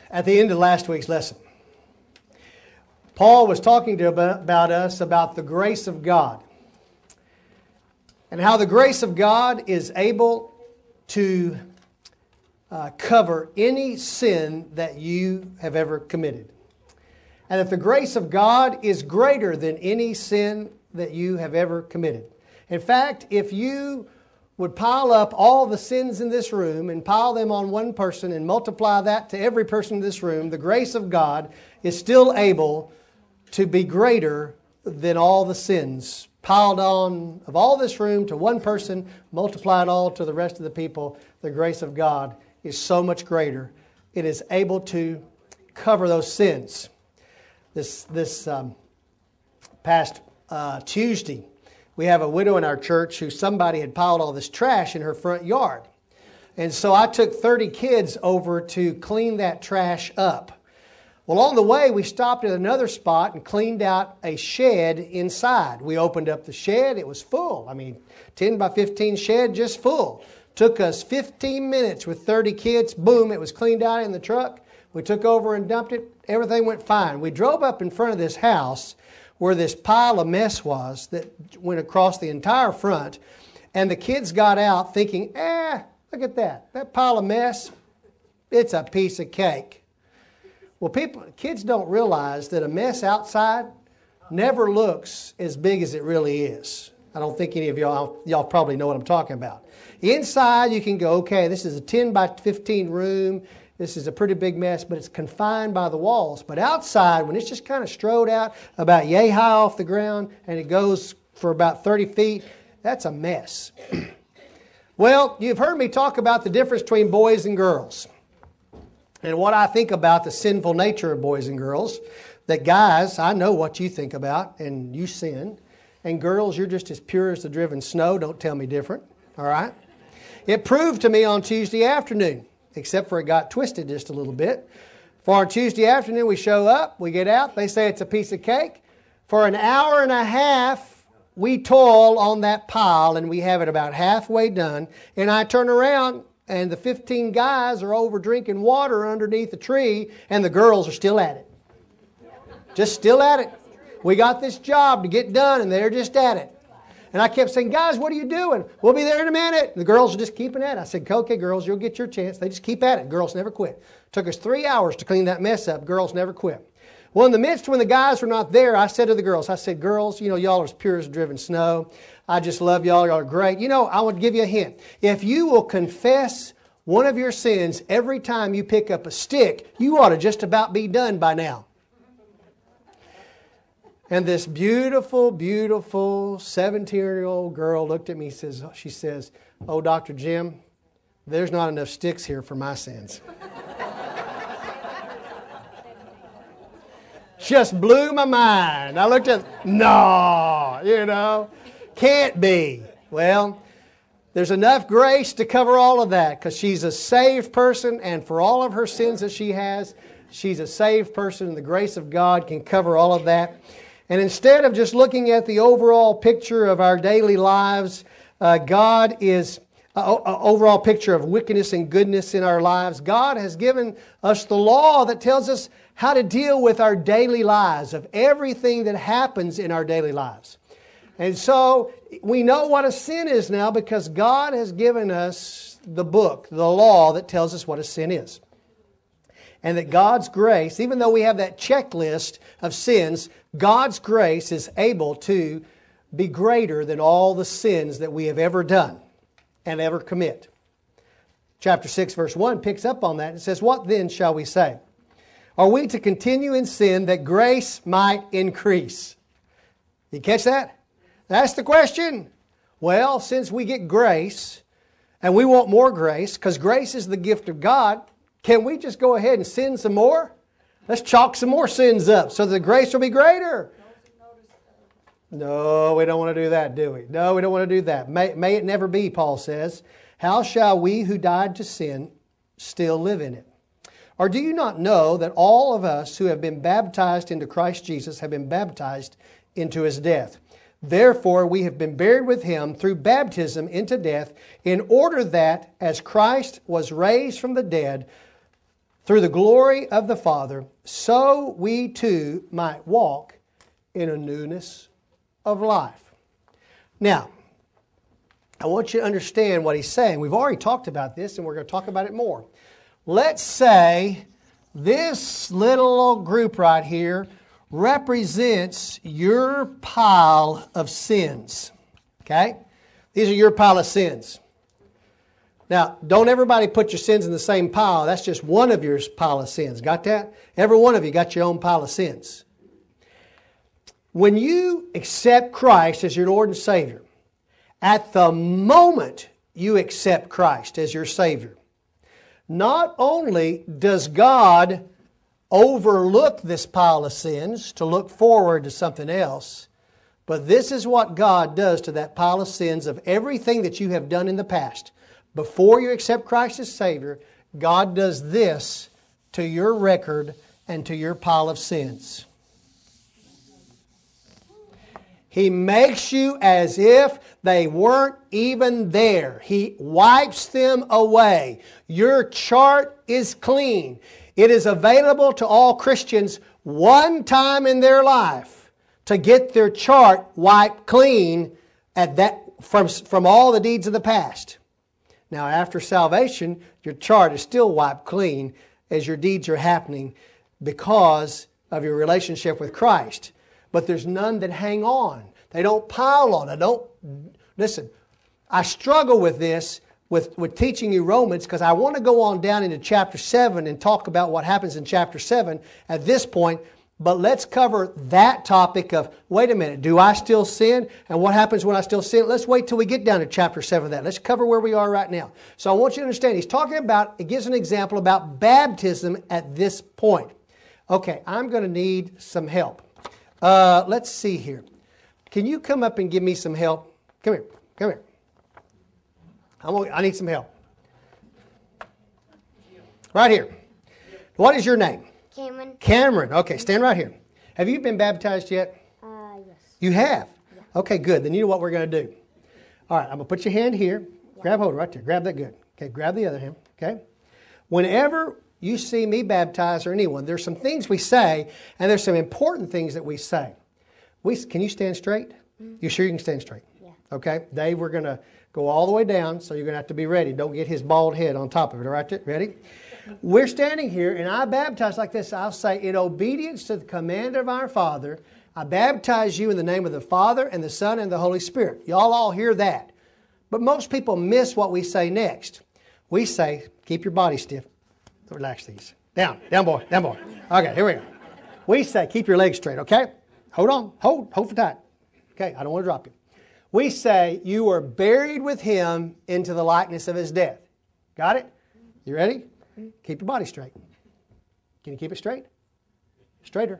At the end of last week's lesson, Paul was talking about us about the grace of God and how the grace of God is able to cover any sin that you have ever committed. And that the grace of God is greater than any sin that you have ever committed. In fact, if you would pile up all the sins in this room and pile them on one person and multiply that to every person in this room, the grace of God is still able to be greater than all the sins piled on of all this room to one person, multiply it all to the rest of the people. The grace of God is so much greater. It is able to cover those sins. This past Tuesday, we have a widow in our church who somebody had piled all this trash in her front yard. And so I took 30 kids over to clean that trash up. Well, on the way, we stopped at another spot and cleaned out a shed inside. We opened up the shed. It was full. 10 by 15 shed, just full. Took us 15 minutes with 30 kids. Boom, it was cleaned out in the truck. We took over and dumped it. Everything went fine. We drove up in front of this house where this pile of mess was that went across the entire front. And the kids got out thinking, look at that. That pile of mess, it's a piece of cake. Well, kids don't realize that a mess outside never looks as big as it really is. I don't think any of y'all probably know what I'm talking about. Inside, you can go, okay, this is a 10 by 15 room. This is a pretty big mess, but it's confined by the walls. But outside, when it's just kind of strode out about yay high off the ground and it goes for about 30 feet, that's a mess. Well, you've heard me talk about the difference between boys and girls. And what I think about the sinful nature of boys and girls. That guys, I know what you think about, and you sin. And girls, you're just as pure as the driven snow. Don't tell me different. All right? It proved to me on Tuesday afternoon. Except for it got twisted just a little bit. For on Tuesday afternoon, we show up, we get out, they say it's a piece of cake. For an hour and a half, we toil on that pile, and we have it about halfway done. And I turn around, and the 15 guys are over drinking water underneath the tree, and the girls are still at it. Just still at it. We got this job to get done, and they're just at it. And I kept saying, guys, what are you doing? We'll be there in a minute. And the girls are just keeping at it. I said, okay, girls, you'll get your chance. They just keep at it. Girls never quit. Took us 3 hours to clean that mess up. Girls never quit. Well, in the midst when the guys were not there, I said to the girls, girls, y'all are as pure as driven snow. I just love y'all. Y'all are great. I would give you a hint. If you will confess one of your sins every time you pick up a stick, you ought to just about be done by now. And this beautiful, beautiful 17-year-old girl looked at me. She says, oh, Dr. Jim, there's not enough sticks here for my sins. Just blew my mind. I looked at, can't be. Well, there's enough grace to cover all of that because she's a saved person, and for all of her sins that she has, she's a saved person, and the grace of God can cover all of that. And instead of just looking at the overall picture of our daily lives, God is an overall picture of wickedness and goodness in our lives. God has given us the law that tells us how to deal with our daily lives, of everything that happens in our daily lives. And so we know what a sin is now because God has given us the book, the law that tells us what a sin is. And that God's grace, even though we have that checklist of sins, God's grace is able to be greater than all the sins that we have ever done and ever commit. Chapter 6, verse 1 picks up on that. It says, what then shall we say? Are we to continue in sin that grace might increase? You catch that? That's the question. Well, since we get grace and we want more grace, because grace is the gift of God, can we just go ahead and sin some more? Let's chalk some more sins up so the grace will be greater. No, we don't want to do that, do we? No, we don't want to do that. May it never be, Paul says. How shall we who died to sin still live in it? Or do you not know that all of us who have been baptized into Christ Jesus have been baptized into His death? Therefore, we have been buried with Him through baptism into death, in order that, as Christ was raised from the dead through the glory of the Father, so we too might walk in a newness of life. Now, I want you to understand what he's saying. We've already talked about this, and we're going to talk about it more. Let's say this little group right here represents your pile of sins. Okay? These are your pile of sins. Now, don't everybody put your sins in the same pile. That's just one of your pile of sins. Got that? Every one of you got your own pile of sins. When you accept Christ as your Lord and Savior, at the moment you accept Christ as your Savior, not only does God overlook this pile of sins to look forward to something else, but this is what God does to that pile of sins of everything that you have done in the past. Before you accept Christ as Savior, God does this to your record and to your pile of sins. He makes you as if they weren't even there. He wipes them away. Your chart is clean. It is available to all Christians one time in their life to get their chart wiped clean at that from all the deeds of the past. Now, after salvation, your chart is still wiped clean as your deeds are happening because of your relationship with Christ. But there's none that hang on. They don't pile on. Listen, I struggle with this, with teaching you Romans, because I want to go on down into chapter 7 and talk about what happens in chapter 7 at this point. But let's cover that topic of, wait a minute, do I still sin? And what happens when I still sin? Let's wait till we get down to chapter 7 of that. Let's cover where we are right now. So I want you to understand, he's talking about, it gives an example about baptism at this point. Okay, I'm going to need some help. Let's see here. Can you come up and give me some help? Come here. I need some help. Right here. What is your name? Cameron. Okay, stand right here. Have you been baptized yet? Yes. You have? Yeah. Okay, good. Then you know what we're going to do. All right, I'm going to put your hand here. Yeah. Grab hold right there. Grab that good. Okay, grab the other hand. Okay? Whenever you see me baptize or anyone, there's some things we say, and there's some important things that we say. Can you stand straight? Mm-hmm. You sure you can stand straight? Yeah. Okay, Dave, we're going to go all the way down, so you're going to have to be ready. Don't get his bald head on top of it. All right, ready? We're standing here, and I baptize like this. I'll say, in obedience to the command of our Father, I baptize you in the name of the Father and the Son and the Holy Spirit. Y'all all hear that. But most people miss what we say next. We say, keep your body stiff. Relax these. Down boy. Okay, here we go. We say, keep your legs straight, okay? Hold on. Hold for tight. Okay, I don't want to drop you. We say, you were buried with Him into the likeness of His death. Got it? You ready? Keep your body straight. Can you keep it straight? Straighter.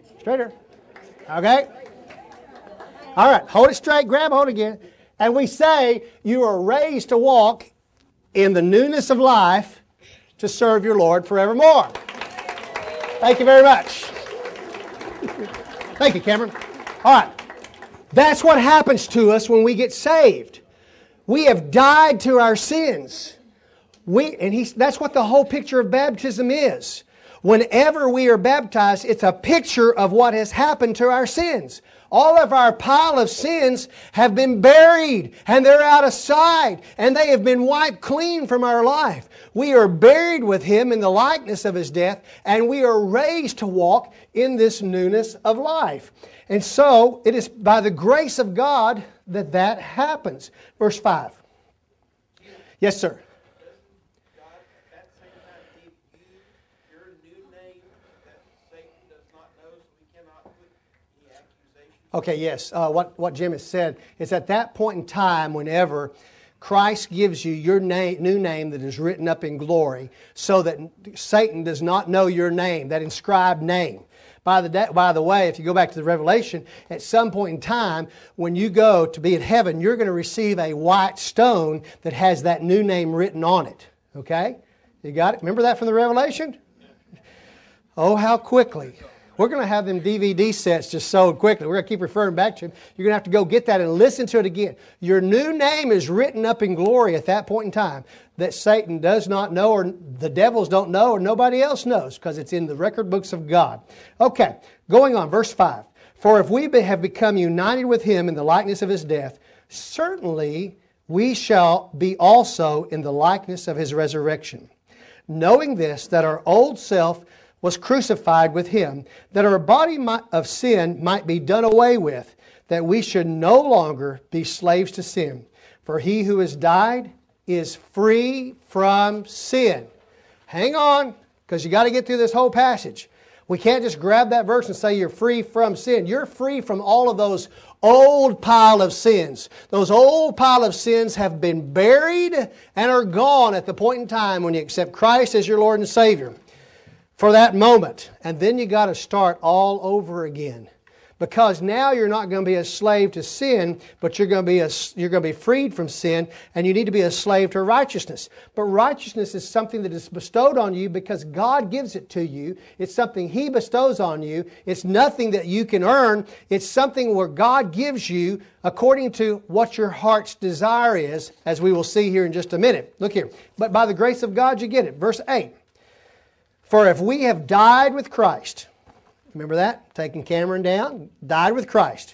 Okay? All right, hold it straight, grab hold again. And we say, you are raised to walk in the newness of life to serve your Lord forevermore. Thank you very much. Thank you, Cameron. All right. That's what happens to us when we get saved. We have died to our sins. That's what the whole picture of baptism is. Whenever we are baptized, it's a picture of what has happened to our sins. All of our pile of sins have been buried, and they're out of sight, and they have been wiped clean from our life. We are buried with Him in the likeness of His death, and we are raised to walk in this newness of life. And so, it is by the grace of God that happens. Verse 5. Yes, sir. Okay, yes. What Jim has said is at that point in time, whenever Christ gives you your new name that is written up in glory, so that Satan does not know your name, that inscribed name. By the way, if you go back to the Revelation, at some point in time, when you go to be in heaven, you're going to receive a white stone that has that new name written on it. Okay? You got it? Remember that from the Revelation? Oh, how quickly. We're going to have them DVD sets just sold quickly. We're going to keep referring back to them. You're going to have to go get that and listen to it again. Your new name is written up in glory at that point in time that Satan does not know, or the devils don't know, or nobody else knows, because it's in the record books of God. Okay, going on, verse 5. For if we have become united with Him in the likeness of His death, certainly we shall be also in the likeness of His resurrection. Knowing this, that our old self was crucified with Him, that our body of sin might be done away with, that we should no longer be slaves to sin. For he who has died is free from sin. Hang on, because you got to get through this whole passage. We can't just grab that verse and say you're free from sin. You're free from all of those old pile of sins. Those old pile of sins have been buried and are gone at the point in time when you accept Christ as your Lord and Savior for that moment. And then you got to start all over again. Because now you're not going to be a slave to sin, but you're going to be freed from sin, and you need to be a slave to righteousness. But righteousness is something that is bestowed on you because God gives it to you. It's something He bestows on you. It's nothing that you can earn. It's something where God gives you according to what your heart's desire is, as we will see here in just a minute. Look here. But by the grace of God you get it. Verse 8. For if we have died with Christ... Remember that? Taking Cameron down. Died with Christ.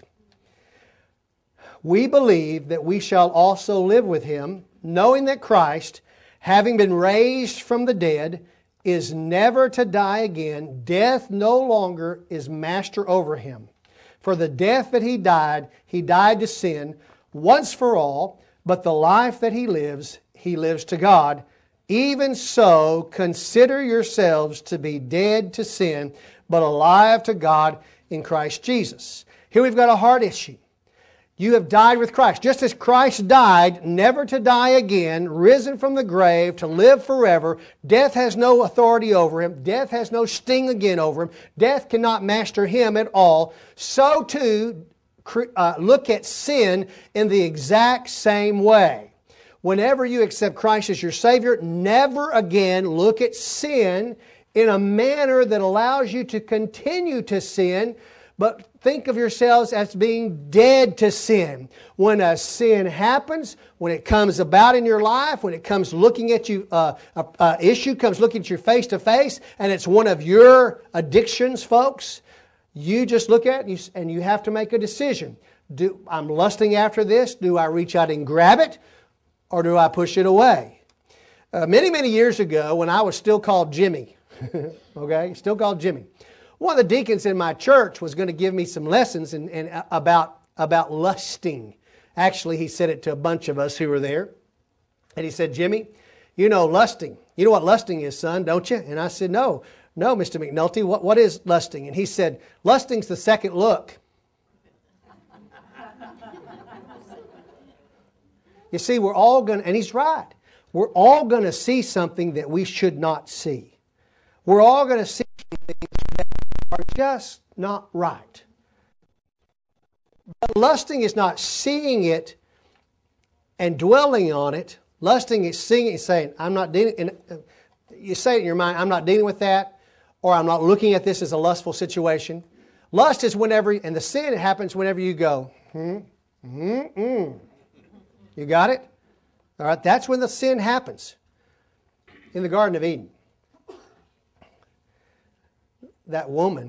We believe that we shall also live with Him, knowing that Christ, having been raised from the dead, is never to die again. Death no longer is master over Him. For the death that He died to sin once for all, but the life that He lives to God. Even so, consider yourselves to be dead to sin, but alive to God in Christ Jesus. Here we've got a heart issue. You have died with Christ. Just as Christ died, never to die again, risen from the grave to live forever. Death has no authority over Him. Death has no sting again over Him. Death cannot master Him at all. So too, look at sin in the exact same way. Whenever you accept Christ as your Savior, never again look at sin in a manner that allows you to continue to sin, but think of yourselves as being dead to sin. When a sin happens, when it comes about in your life, when it comes looking at you, issue comes looking at you face to face, and it's one of your addictions, folks, you just look at it and you have to make a decision. I'm lusting after this. Do I reach out and grab it, or do I push it away? Many, many years ago, when I was still called Jimmy, okay, still called Jimmy. One of the deacons in my church was going to give me some lessons about lusting. Actually, he said it to a bunch of us who were there. And he said, Jimmy, you know lusting. You know what lusting is, son, don't you? And I said, no, Mr. McNulty, what is lusting? And he said, lusting's the second look. You see, we're all going to, and he's right, we're all going to see something that we should not see. We're all going to see things that are just not right. But lusting is not seeing it and dwelling on it. Lusting is seeing it and saying, I'm not dealing, you say it in your mind, I'm not dealing with that, or I'm not looking at this as a lustful situation. Lust is whenever, and the sin happens whenever you go, You got it? All right, that's when the sin happens in the Garden of Eden. That woman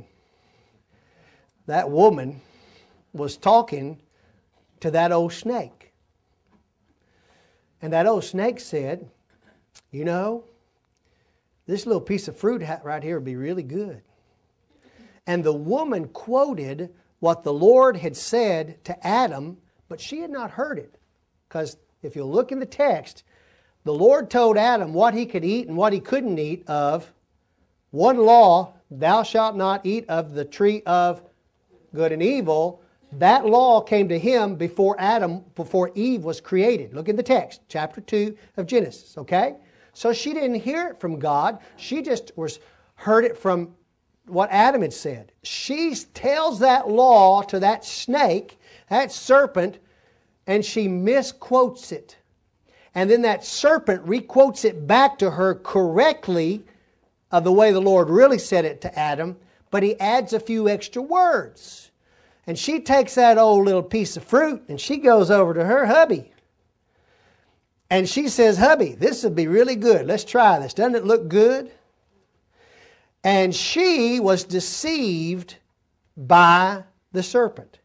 was talking to that old snake. And that old snake said, you know, this little piece of fruit right here would be really good. And the woman quoted what the Lord had said to Adam, but she had not heard it. Because if you look in the text, the Lord told Adam what he could eat and what he couldn't eat of. One law, thou shalt not eat of the tree of good and evil. That law came to him before Eve was created. Look in the text, chapter 2 of Genesis, okay? So she didn't hear it from God. She just heard it from what Adam had said. She tells that law to that snake, that serpent, and she misquotes it. And then that serpent requotes it back to her correctly of the way the Lord really said it to Adam. but he adds a few extra words. And she takes that old little piece of fruit and she goes over to her hubby. And she says, hubby, this would be really good. Let's try this. Doesn't it look good? And she was deceived by the serpent.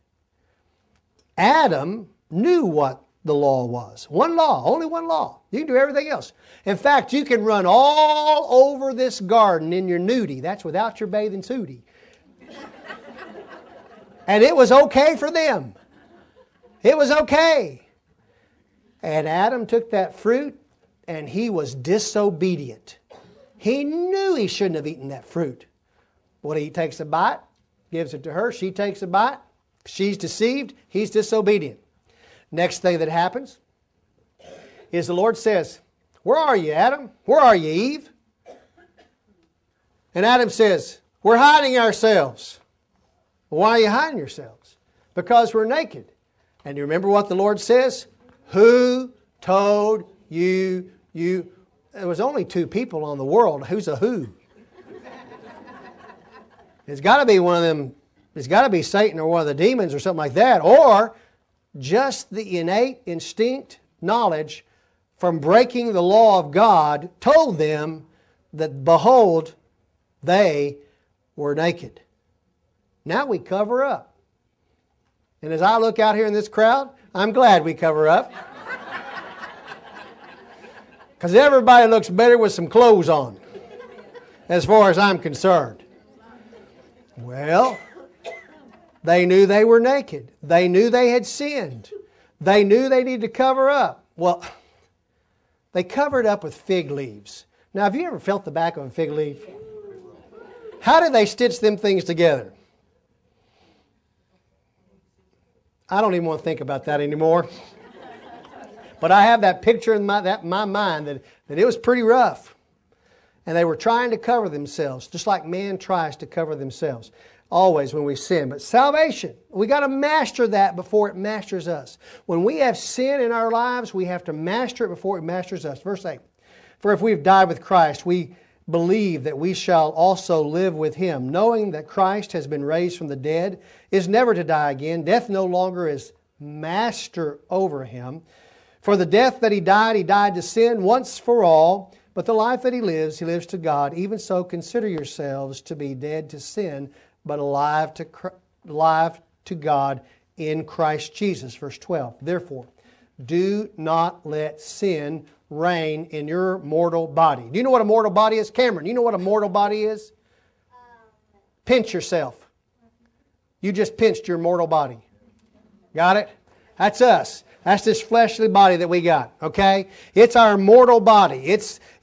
Adam knew what the law was. One law, only one law. You can do everything else. In fact, you can run all over this garden in your nudie. That's without your bathing suitie. And it was okay for them. It was okay. And Adam took that fruit and he was disobedient. He knew he shouldn't have eaten that fruit. Well, he takes a bite, gives it to her. She takes a bite. She's deceived. He's disobedient. Next thing that happens is the Lord says, where are you, Adam? Where are you, Eve? And Adam says, we're hiding ourselves. Why are you hiding yourselves? Because we're naked. And you remember what the Lord says? Who told you? There was only two people on the world. Who's a who? It's got to be one of them. It's got to be Satan or one of the demons or something like that. Or just the innate instinct knowledge from breaking the law of God told them that, behold, they were naked. Now we cover up. And as I look out here in this crowd, I'm glad we cover up. Because everybody looks better with some clothes on, as far as I'm concerned. Well, they knew they were naked. They knew they had sinned. They knew they needed to cover up. Well, they covered up with fig leaves. Now, have you ever felt the back of a fig leaf? How did they stitch them things together? I don't even want to think about that anymore. But I have that picture in my mind that it was pretty rough. And they were trying to cover themselves, just like man tries to cover themselves. Always when we sin. But salvation, we got to master that before it masters us. When we have sin in our lives, we have to master it before it masters us. Verse 8. For if we have died with Christ, we believe that we shall also live with Him, knowing that Christ has been raised from the dead, is never to die again. Death no longer is master over Him. For the death that He died to sin once for all. But the life that He lives to God. Even so, consider yourselves to be dead to sin, but alive to God in Christ Jesus. Verse 12. Therefore, do not let sin reign in your mortal body. Do you know what a mortal body is? Cameron, do you know what a mortal body is? Pinch yourself. You just pinched your mortal body. Got it? That's us. That's this fleshly body that we got, okay? It's our mortal body.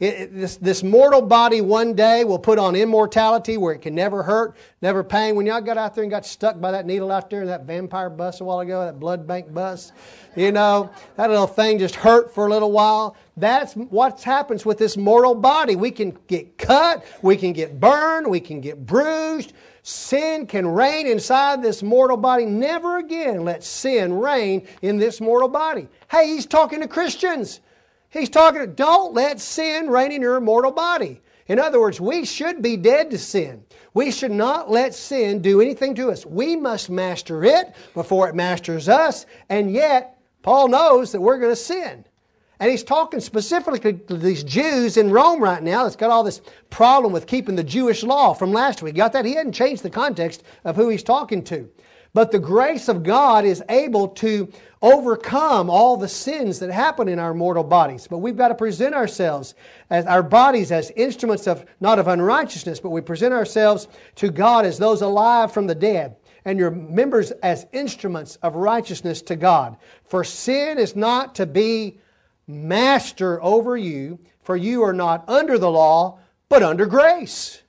This mortal body one day will put on immortality where it can never hurt, never pain. When y'all got out there and got stuck by that needle out there in that vampire bus a while ago, that blood bank bus, you know, that little thing just hurt for a little while. That's what happens with this mortal body. We can get cut, we can get burned, we can get bruised. Sin can reign inside this mortal body. Never again let sin reign in this mortal body. Hey, he's talking to Christians. He's talking to, don't let sin reign in your mortal body. In other words, we should be dead to sin. We should not let sin do anything to us. We must master it before it masters us. And yet, Paul knows that we're going to sin. And he's talking specifically to these Jews in Rome right now that's got all this problem with keeping the Jewish law from last week. Got that? He hadn't changed the context of who he's talking to. But the grace of God is able to overcome all the sins that happen in our mortal bodies. But we've got to present ourselves as our bodies as instruments of, not of unrighteousness, but we present ourselves to God as those alive from the dead. And your members as instruments of righteousness to God. For sin is not to be master over you, for you are not under the law, but under grace.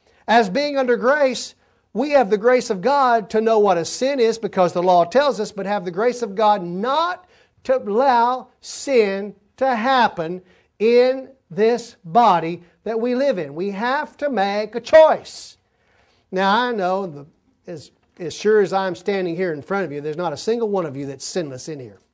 As being under grace, we have the grace of God to know what a sin is because the law tells us, but have the grace of God not to allow sin to happen in this body that we live in. We have to make a choice. Now I know, as sure as I'm standing here in front of you, there's not a single one of you that's sinless in here.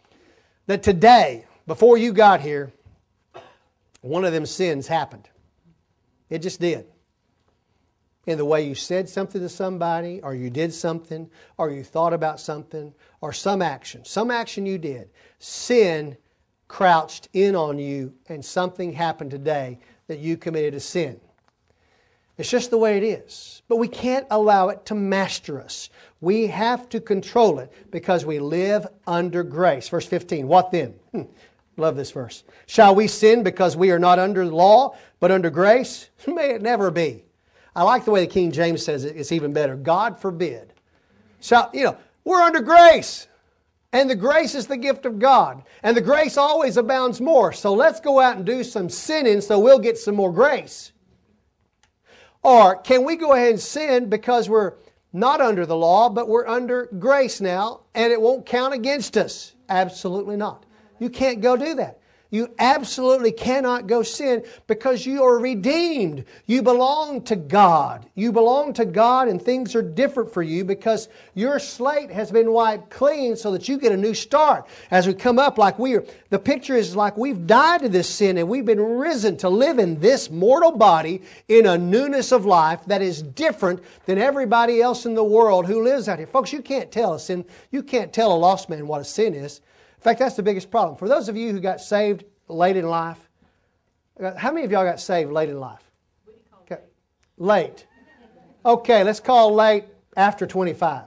That today, before you got here, one of them sins happened. It just did. in the way you said something to somebody, or you did something, or you thought about something, or some action you did. Sin crouched in on you, and something happened today that you committed a sin. It's just the way it is. But we can't allow it to master us. We have to control it because we live under grace. Verse 15, what then? Love this verse. Shall we sin because we are not under the law, but under grace? May it never be. I like the way the King James says it. It's even better. God forbid. So, we're under grace. And the grace is the gift of God. And the grace always abounds more. So let's go out and do some sinning so we'll get some more grace. Or can we go ahead and sin because we're not under the law, but we're under grace now, and it won't count against us? Absolutely not. You can't go do that. You absolutely cannot go sin because you are redeemed. You belong to God. You belong to God, and things are different for you because your slate has been wiped clean so that you get a new start. As we come up, the picture is like we've died to this sin and we've been risen to live in this mortal body in a newness of life that is different than everybody else in the world who lives out here. Folks, you can't tell a sin. You can't tell a lost man what a sin is. In fact, that's the biggest problem. For those of you who got saved late in life, how many of y'all got saved late in life? Okay. Late. Okay, let's call late after 25.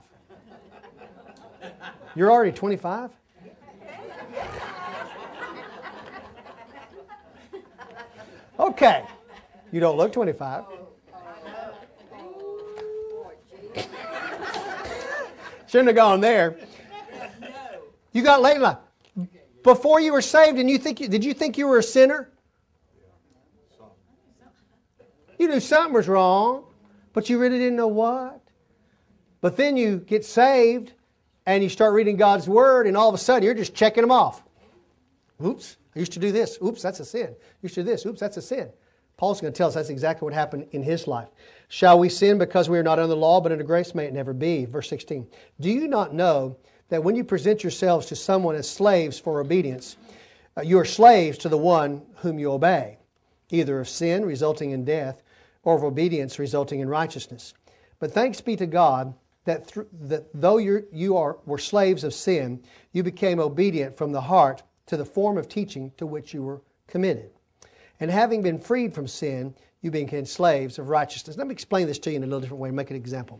You're already 25? Okay. You don't look 25. Shouldn't have gone there. You got late in life. Before you were saved, and did you think you were a sinner? You knew something was wrong, but you really didn't know what. But then you get saved, and you start reading God's Word, and all of a sudden you're just checking them off. Oops, I used to do this. Oops, that's a sin. Used to do this. Oops, that's a sin. Paul's going to tell us that's exactly what happened in his life. Shall we sin because we are not under the law, but under grace? May it never be. Verse 16. Do you not know that when you present yourselves to someone as slaves for obedience, you are slaves to the one whom you obey, either of sin resulting in death or of obedience resulting in righteousness? But thanks be to God that though you were slaves of sin, you became obedient from the heart to the form of teaching to which you were committed. And having been freed from sin, you became slaves of righteousness. Let me explain this to you in a little different way, make an example.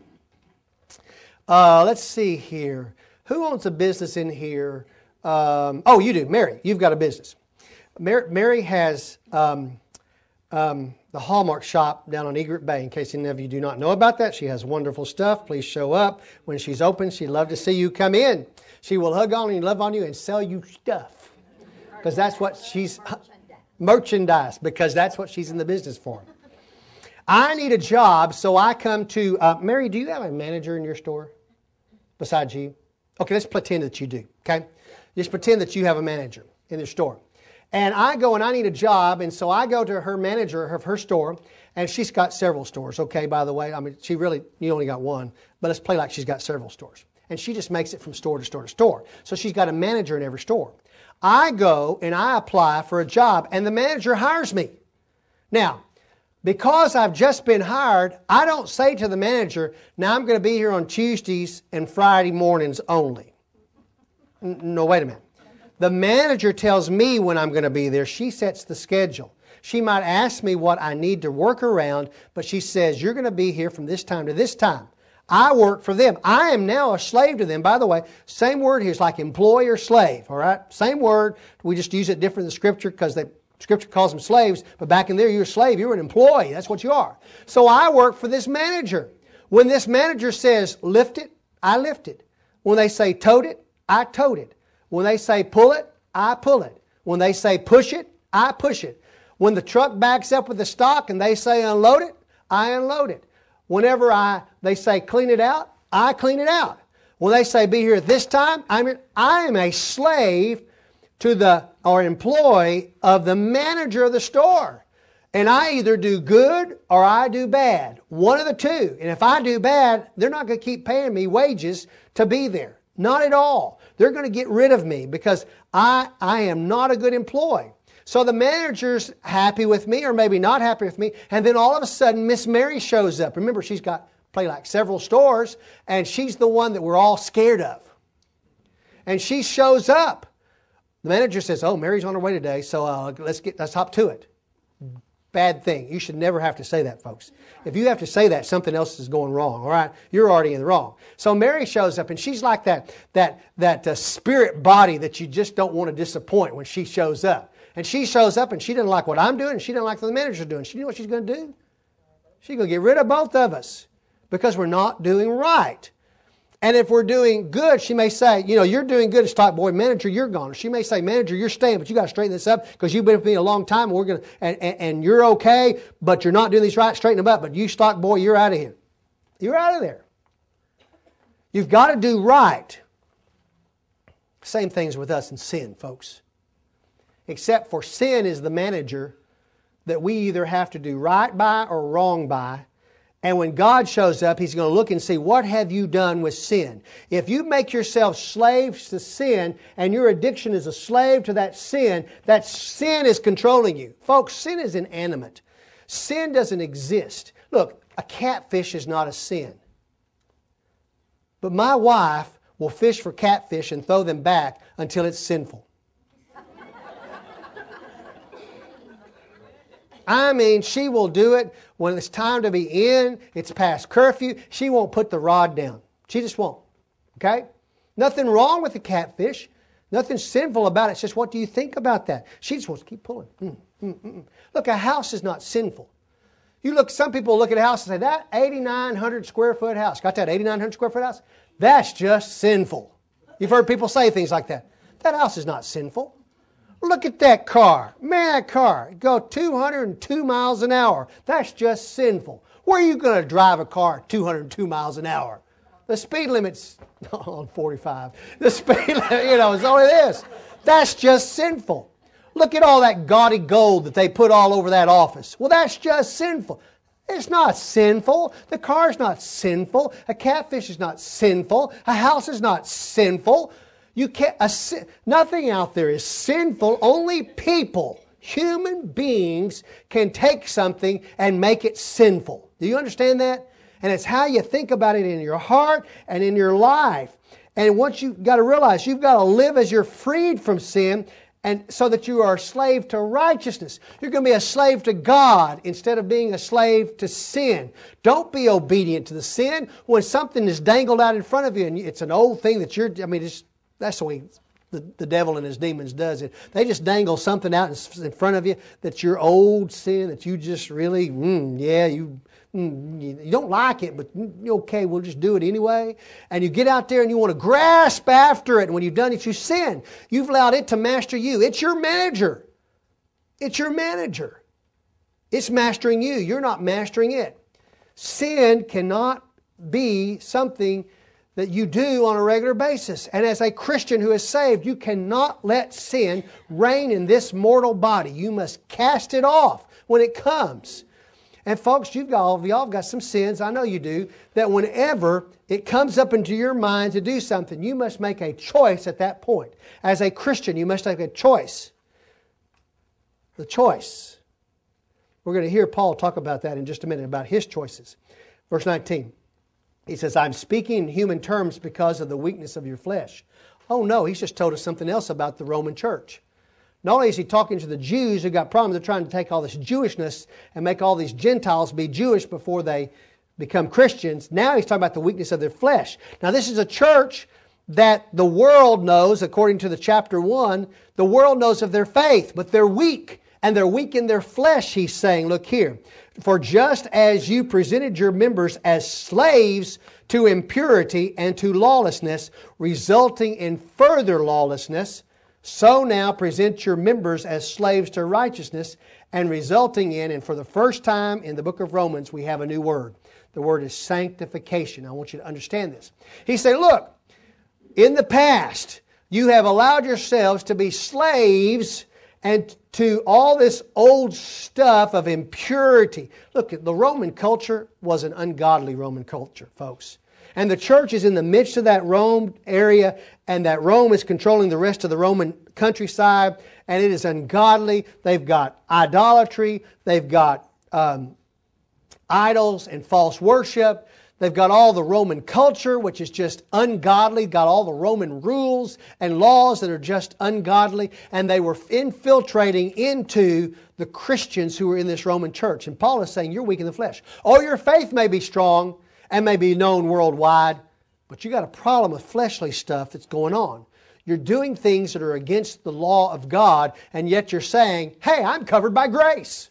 Let's see here. Who owns a business in here? Oh, you do. Mary, you've got a business. Mary has the Hallmark shop down on Egret Bay. In case any of you do not know about that, she has wonderful stuff. Please show up. When she's open, she'd love to see you come in. She will hug on you, love on you, and sell you stuff. Because that's what she's... Merchandise, because that's what she's in the business for. I need a job, so I come to... Mary, do you have a manager in your store besides you? Okay, let's pretend that you do, okay? Just pretend that you have a manager in your store. And I go and I need a job, and so I go to her manager of her store, and she's got several stores, okay, by the way. I mean, you only got one, but let's play like she's got several stores. And she just makes it from store to store to store. So she's got a manager in every store. I go and I apply for a job, and the manager hires me. Now, because I've just been hired, I don't say to the manager, now I'm going to be here on Tuesdays and Friday mornings only. No, wait a minute. The manager tells me when I'm going to be there. She sets the schedule. She might ask me what I need to work around, but she says, you're going to be here from this time to this time. I work for them. I am now a slave to them. By the way, same word here is like employee or slave, all right? Same word. We just use it different in the Scripture because the Scripture calls them slaves, but back in there, you're a slave. You're an employee. That's what you are. So I work for this manager. When this manager says, lift it, I lift it. When they say tote it, I tote it. When they say pull it, I pull it. When they say push it, I push it. When the truck backs up with the stock and they say unload it, I unload it. Whenever they say clean it out, I clean it out. When they say be here at this time, I am a slave to or employee of the manager of the store. And I either do good or I do bad. One of the two. And if I do bad, they're not going to keep paying me wages to be there. Not at all. They're going to get rid of me because I am not a good employee. So the manager's happy with me or maybe not happy with me. And then all of a sudden, Miss Mary shows up. Remember, she's got probably like several stores. And she's the one that we're all scared of. And she shows up. The manager says, oh, Mary's on her way today, so let's hop to it. Bad thing. You should never have to say that, folks. If you have to say that, something else is going wrong, all right? You're already in the wrong. So Mary shows up, and she's like that spirit body that you just don't want to disappoint when she shows up. And she shows up, and she didn't like what I'm doing, and she didn't like what the manager's doing. She knew what she's going to do. She's going to get rid of both of us because we're not doing right. And if we're doing good, she may say, you know, you're doing good as stock boy. Manager, you're gone. Or she may say, manager, you're staying, but you got to straighten this up because you've been with me a long time. And we're going to, and you're okay, but you're not doing these right. Straighten them up. But you stock boy, you're out of here. You're out of there. You've got to do right. Same things with us in sin, folks. Except for sin is the manager that we either have to do right by or wrong by. And when God shows up, He's going to look and see, what have you done with sin? If you make yourself slaves to sin and your addiction is a slave to that sin is controlling you. Folks, sin is inanimate. Sin doesn't exist. Look, a catfish is not a sin. But my wife will fish for catfish and throw them back until it's sinful. I mean, she will do it when it's time to be in, it's past curfew. She won't put the rod down. She just won't. Okay? Nothing wrong with the catfish. Nothing sinful about it. It's just, what do you think about that? She just wants to keep pulling. Look, a house is not sinful. Some people look at a house and say, that 8,900 square foot house, got that 8,900 square foot house? That's just sinful. You've heard people say things like that. That house is not sinful. Look at that car. Man, that car. Go 202 miles an hour. That's just sinful. Where are you going to drive a car at 202 miles an hour? The speed limit's on 45. The speed limit, is only this. That's just sinful. Look at all that gaudy gold that they put all over that office. Well, that's just sinful. It's not sinful. The car's not sinful. A catfish is not sinful. A house is not sinful. You can't. Nothing out there is sinful. Only people, human beings, can take something and make it sinful. Do you understand that? And it's how you think about it in your heart and in your life. And once you've got to realize you've got to live as you're freed from sin, and so that you are a slave to righteousness. You're going to be a slave to God instead of being a slave to sin. Don't be obedient to the sin when something is dangled out in front of you, and it's an old thing that that's the way the devil and his demons does it. They just dangle something out in front of you that's your old sin that you just really, you don't like it, but okay, we'll just do it anyway. And you get out there and you want to grasp after it. And when you've done it, you sin. You've allowed it to master you. It's your manager. It's your manager. It's mastering you. You're not mastering it. Sin cannot be something that you do on a regular basis. And as a Christian who is saved, you cannot let sin reign in this mortal body. You must cast it off when it comes. And folks, y'all have got some sins, I know you do, that whenever it comes up into your mind to do something, you must make a choice at that point. As a Christian, you must make a choice. The choice. We're going to hear Paul talk about that in just a minute, about his choices. Verse 19. He says, I'm speaking in human terms because of the weakness of your flesh. Oh no, he's just told us something else about the Roman church. Not only is he talking to the Jews who got problems, they're trying to take all this Jewishness and make all these Gentiles be Jewish before they become Christians. Now he's talking about the weakness of their flesh. Now this is a church that the world knows, according to the chapter 1, the world knows of their faith, but they're weak. And they're weak in their flesh, he's saying. Look here. For just as you presented your members as slaves to impurity and to lawlessness, resulting in further lawlessness, so now present your members as slaves to righteousness and resulting in, and for the first time in the book of Romans, we have a new word. The word is sanctification. I want you to understand this. He said, look, in the past, you have allowed yourselves to be slaves and to all this old stuff of impurity. Look, the Roman culture was an ungodly Roman culture, folks. And the church is in the midst of that Rome area, and that Rome is controlling the rest of the Roman countryside, and it is ungodly. They've got idolatry. They've got idols and false worship. They've got all the Roman culture, which is just ungodly, got all the Roman rules and laws that are just ungodly, and they were infiltrating into the Christians who were in this Roman church. And Paul is saying, you're weak in the flesh. Oh, your faith may be strong and may be known worldwide, but you got a problem with fleshly stuff that's going on. You're doing things that are against the law of God, and yet you're saying, hey, I'm covered by grace.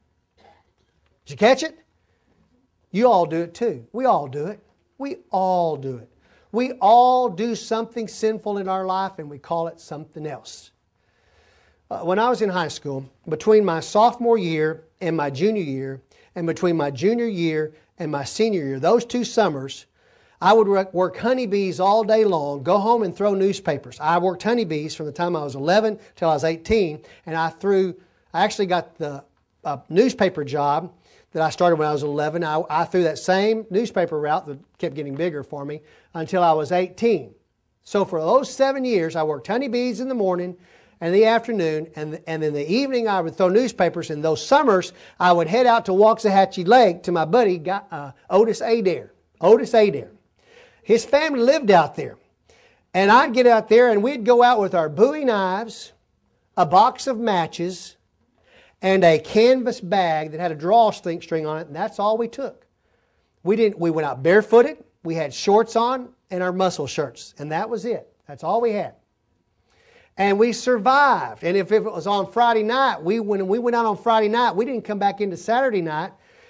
Did you catch it? You all do it too. We all do it. We all do it. We all do something sinful in our life and we call it something else. When I was in high school, between my sophomore year and my junior year, and between my junior year and my senior year, those 2 summers, I would work honeybees all day long, go home and throw newspapers. I worked honeybees from the time I was 11 till I was 18, and I actually got the newspaper job that I started when I was 11. I threw that same newspaper route that kept getting bigger for me until I was 18. So for those 7 years, I worked honeybees in the morning and the afternoon, and in the evening I would throw newspapers. In those summers, I would head out to Waxahachie Lake to my buddy Otis Adair. Otis Adair. His family lived out there. And I'd get out there and we'd go out with our Bowie knives, a box of matches, and a canvas bag that had a drawstring on it, and that's all we took. We went out barefooted, we had shorts on, and our muscle shirts, and that was it. That's all we had. And we survived. And if it was on Friday night, when we went out on Friday night, we didn't come back into Saturday night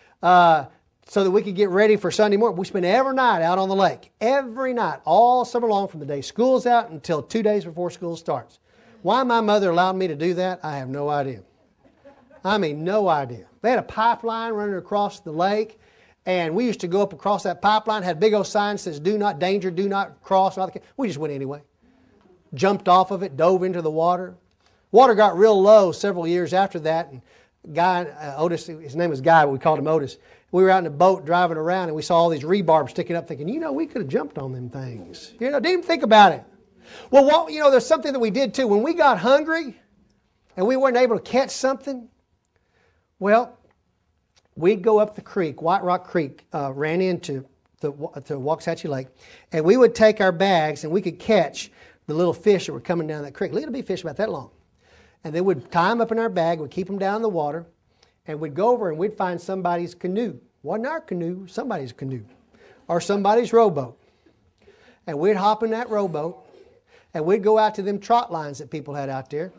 so that we could get ready for Sunday morning. We spent every night out on the lake. Every night, all summer long, from the day school's out until 2 days before school starts. Why my mother allowed me to do that, I have no idea. I mean, no idea. They had a pipeline running across the lake, and we used to go up across that pipeline, had big old signs that says, do not danger, do not cross. We just went anyway. Jumped off of it, dove into the water. Water got real low several years after that, and Otis, his name was Guy, but we called him Otis. We were out in a boat driving around, and we saw all these rebarb sticking up, thinking, we could have jumped on them things. Didn't even think about it. Well, there's something that we did too. When we got hungry, and we weren't able to catch something, well, we'd go up the creek, White Rock Creek, ran into to Waxahachie Lake, and we would take our bags and we could catch the little fish that were coming down that creek. Little bitty fish about that long. And then we'd tie them up in our bag, we'd keep them down in the water, and we'd go over and we'd find somebody's canoe. Wasn't our canoe, somebody's canoe. Or somebody's rowboat. And we'd hop in that rowboat, and we'd go out to them trot lines that people had out there.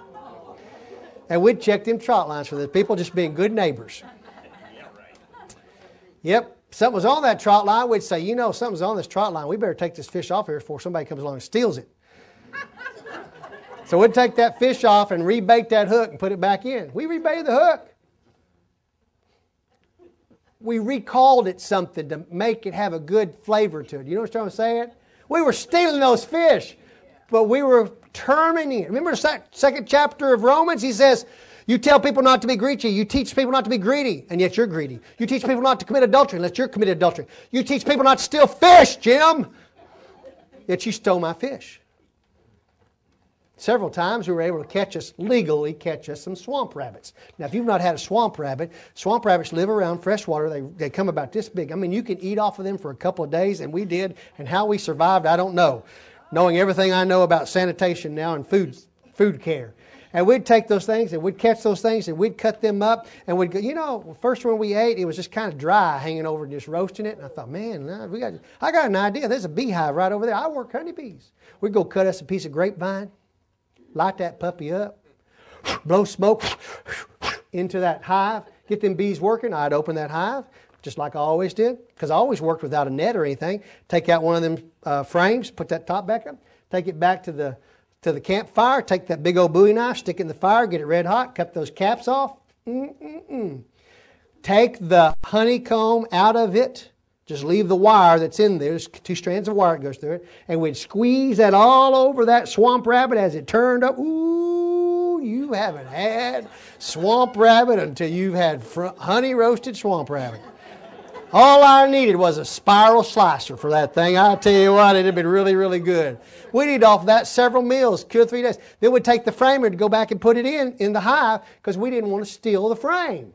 And we'd check them trot lines for the people, just being good neighbors. Yep. Something was on that trot line. We'd say, something's on this trot line. We better take this fish off here before somebody comes along and steals it. So we'd take that fish off and rebait that hook and put it back in. We rebaited the hook. We recalled it something to make it have a good flavor to it. You know what I'm saying? We were stealing those fish, but we were turning it. Remember the second chapter of Romans? He says, you tell people not to be greedy. You teach people not to be greedy, and yet you're greedy. You teach people not to commit adultery, unless you're committed adultery. You teach people not to steal fish, Jim, yet you stole my fish. Several times we were able to legally catch us some swamp rabbits. Now, if you've not had a swamp rabbits live around fresh water. They come about this big. I mean, you can eat off of them for a couple of days, and we did. And how we survived, I don't know. Knowing everything I know about sanitation now and food care. And we'd take those things, and we'd catch those things, and we'd cut them up, and we'd go, first one we ate, it was just kind of dry, hanging over, just roasting it. And I thought, man, I got an idea. There's a beehive right over there. I work honeybees. We'd go cut us a piece of grapevine, light that puppy up, blow smoke into that hive, get them bees working. I'd open that hive, just like I always did, because I always worked without a net or anything. Take out one of them frames, put that top back up, take it back to the campfire, take that big old Bowie knife, stick it in the fire, get it red hot, cut those caps off. Take the honeycomb out of it. Just leave the wire that's in there. There's 2 strands of wire that goes through it. And we'd squeeze that all over that swamp rabbit as it turned up. Ooh, you haven't had swamp rabbit until you've had honey roasted swamp rabbit. All I needed was a spiral slicer for that thing. I tell you what, it had been really, really good. We'd eat off that several meals, 2 or 3 days. Then we'd take the frame and go back and put it in the hive because we didn't want to steal the frame.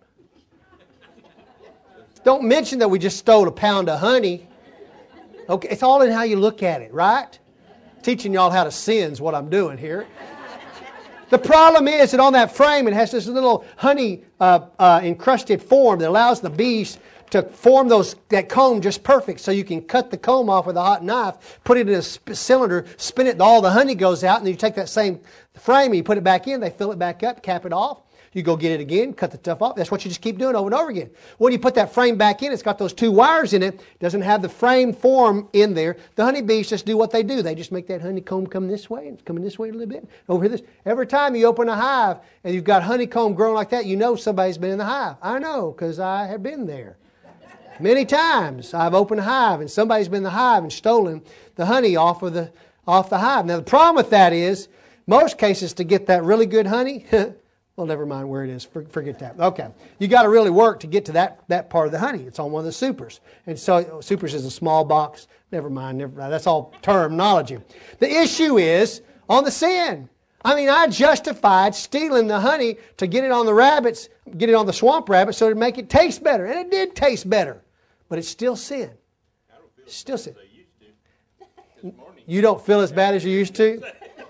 Don't mention that we just stole a pound of honey. Okay, it's all in how you look at it, right? Teaching y'all how to sin is what I'm doing here. The problem is that on that frame it has this little honey encrusted form that allows the bees to form that comb just perfect, so you can cut the comb off with a hot knife, put it in a cylinder, spin it, all the honey goes out, and then you take that same frame and you put it back in, they fill it back up, cap it off. You go get it again, cut the stuff off. That's what you just keep doing over and over again. When you put that frame back in, it's got those 2 wires in it. It doesn't have the frame form in there. The honeybees just do what they do. They just make that honeycomb come this way, and it's coming this way a little bit. Over here, this. Every time you open a hive and you've got honeycomb growing like that, you know somebody's been in the hive. I know, because I have been there. Many times I've opened a hive and somebody's been in the hive and stolen the honey off the hive. Now the problem with that is, most cases to get that really good honey, well, never mind where it is. Forget that. Okay. You got to really work to get to that part of the honey. It's on one of the supers. And so supers is a small box. Never mind. That's all terminology. The issue is on the sin. I mean, I justified stealing the honey to get it on the rabbits, get it on the swamp rabbits so to make it taste better. And it did taste better. But it's still sin. It's still sin. You don't feel as bad as you used to?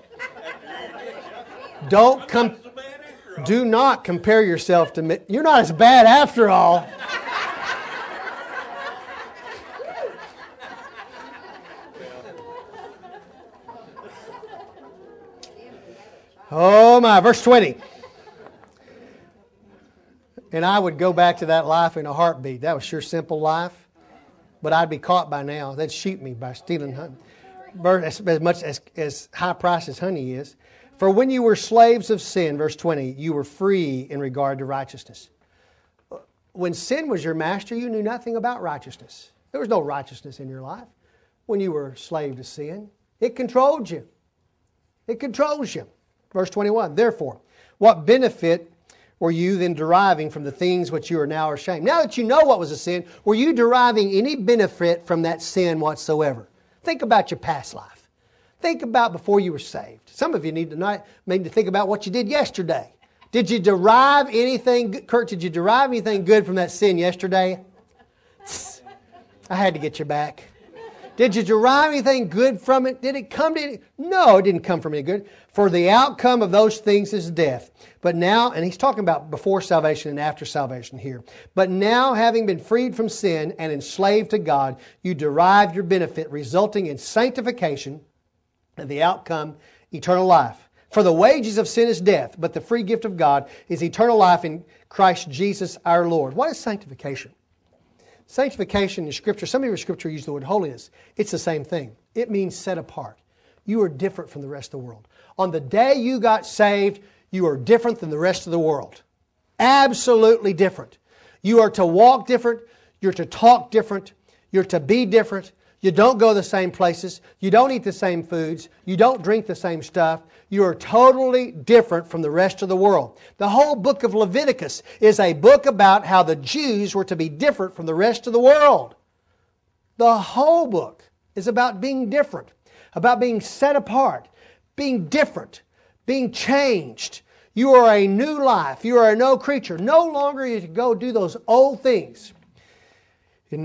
Do not compare yourself to me. You're not as bad after all. Oh my, verse 20. And I would go back to that life in a heartbeat. That was sure simple life. But I'd be caught by now. They'd shoot me by stealing honey. As much as high price as honey is. For when you were slaves of sin, verse 20, you were free in regard to righteousness. When sin was your master, you knew nothing about righteousness. There was no righteousness in your life when you were a slave to sin. It controlled you. It controls you. Verse 21, therefore, what benefit were you then deriving from the things which you are now ashamed? Now that you know what was a sin, were you deriving any benefit from that sin whatsoever? Think about your past life. Think about before you were saved. Some of you need to think about what you did yesterday. Did you derive anything, Kurt, did you derive anything good from that sin yesterday? I had to get you back. Did you derive anything good from it? Did it come to any? No, it didn't come from any good. For the outcome of those things is death. But now, and he's talking about before salvation and after salvation here. But now, having been freed from sin and enslaved to God, you derive your benefit, resulting in sanctification, and the outcome, eternal life. For the wages of sin is death, but the free gift of God is eternal life in Christ Jesus our Lord. What is sanctification? Sanctification in Scripture, some of your Scripture use the word holiness. It's the same thing. It means set apart. You are different from the rest of the world. On the day you got saved, you are different than the rest of the world. Absolutely different. You are to walk different. You're to talk different. You're to be different. You don't go the same places. You don't eat the same foods. You don't drink the same stuff. You are totally different from the rest of the world. The whole book of Leviticus is a book about how the Jews were to be different from the rest of the world. The whole book is about being different, about being set apart, being different, being changed. You are a new life. You are a new creature. No longer you to go do those old things. In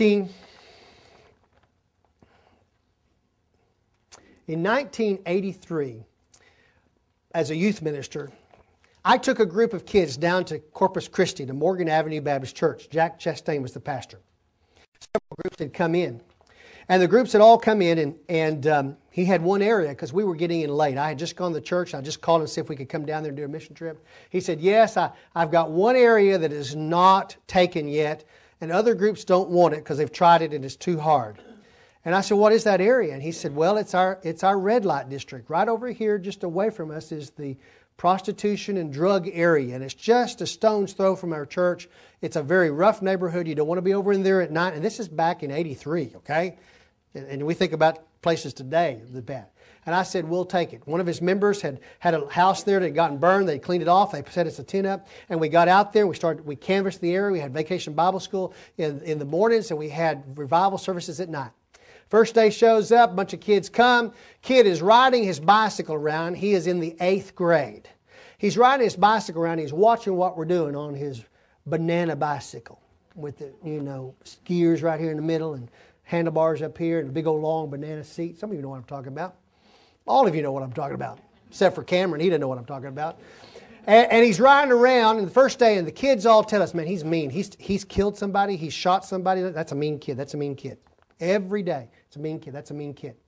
1983, as a youth minister, I took a group of kids down to Corpus Christi, to Morgan Avenue Baptist Church. Jack Chastain was the pastor. Several groups had come in. And the groups had all come in, and he had one area, because we were getting in late. I had just gone to church. I just called him to see if we could come down there and do a mission trip. He said, yes, I've got one area that is not taken yet, and other groups don't want it because they've tried it and it's too hard. And I said, what is that area? And he said, well, it's our red light district. Right over here, just away from us, is the prostitution and drug area. And it's just a stone's throw from our church. It's a very rough neighborhood. You don't want to be over in there at night. And this is back in 83, okay? And we think about places today that bad. And I said, we'll take it. One of his members had a house there that had gotten burned. They cleaned it off. They set us a tent up. And we got out there. We canvassed the area. We had Vacation Bible School in the mornings, and we had revival services at night. First day shows up. A bunch of kids come. Kid is riding his bicycle around. He is in the 8th grade. He's riding his bicycle around. He's watching what we're doing on his banana bicycle with the, gears right here in the middle and handlebars up here and a big old long banana seat. Some of you know what I'm talking about. All of you know what I'm talking about, except for Cameron. He doesn't know what I'm talking about. And he's riding around, and the first day, and the kids all tell us, man, he's mean. He's killed somebody. He's shot somebody. That's a mean kid. That's a mean kid. Every day, it's a mean kid. That's a mean kid.